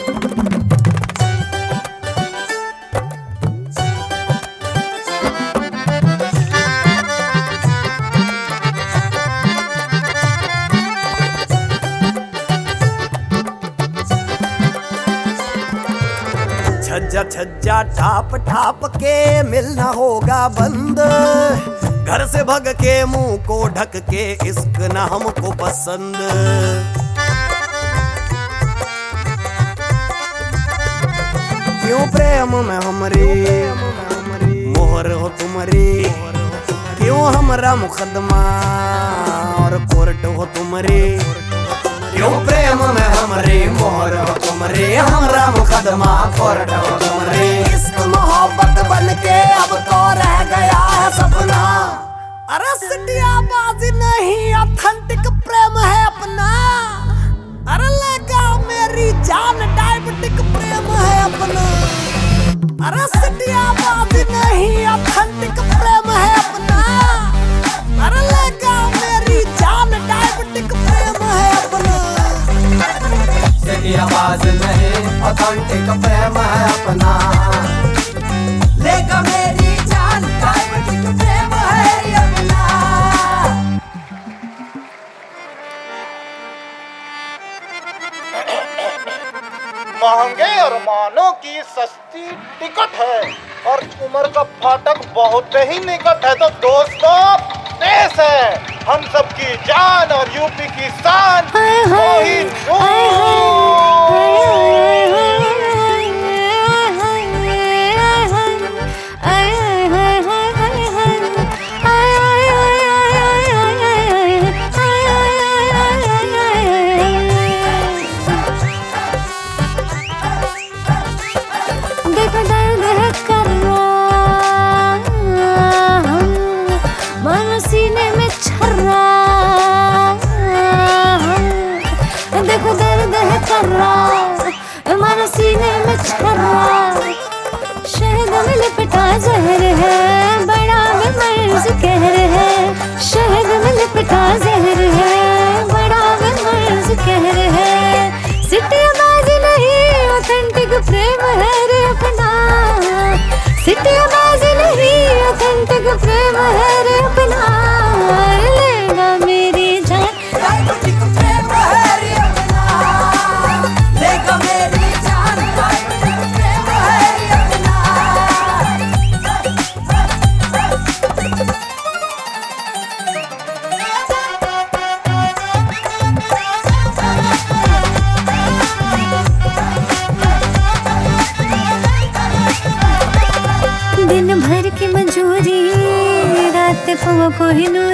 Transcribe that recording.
छज्जा छज्जा ठाप ठाप के मिलना होगा बंद, घर से भग के मुंह को ढक के इश्क न हमको पसंद। क्यों प्रेम में हमरी मोहर हो तुम्हारी, क्यों हमरा मुकदमा और कोर्ट हो तुम्हारी, क्यों प्रेम में हमरी मोहर हो तुमरे, हमरा मुकदमा कोर्ट हो तुमरे। इश्क मोहब्बत बन के अब तो रह गया है सपना, अरे सिटियाबाजी नहीं ऑथेंटिक प्रेम है अपना। अरे लगा मेरी जान डायबिटिक प्रेम है अपना, अरे सिटियाबाजी नहीं ऑथेंटिक प्रेम है अपना। अरे लगा मेरी जान डायबिटिक प्रेम है अपना, आवाज नहीं ऑथेंटिक प्रेम है अपना। लेगा मेरी जान डायबिटिक प्रेम है अपना। महंगे अरमानों की सस्ती टिकट है और उम्र का फाटक बहुत ही निकट है। तो दोस्तों देश है हम सबकी जान और यूपी की शान सीने में छर्रा, देखो दर्द है कर्रा, मानो सीने में छर्रा। शहद में लिपटा जहर है, बड़ा बेमर्ज कहर है। शहद में लिपटा जहर है, बड़ा बेमर्ज कहर है। सिटियाबाजी नहीं ऑथेंटिक प्रेम है रे अपना, सिटियाबाजी नहीं ऑथेंटिक प्रेम है रे अपना। लेगा मेरी जान डायबिटिक प्रेम है रे अपना। लेगा मेरी जान डायबिटिक प्रेम है रे अपना। दिन भर की मजूरी रात को कोहिनूर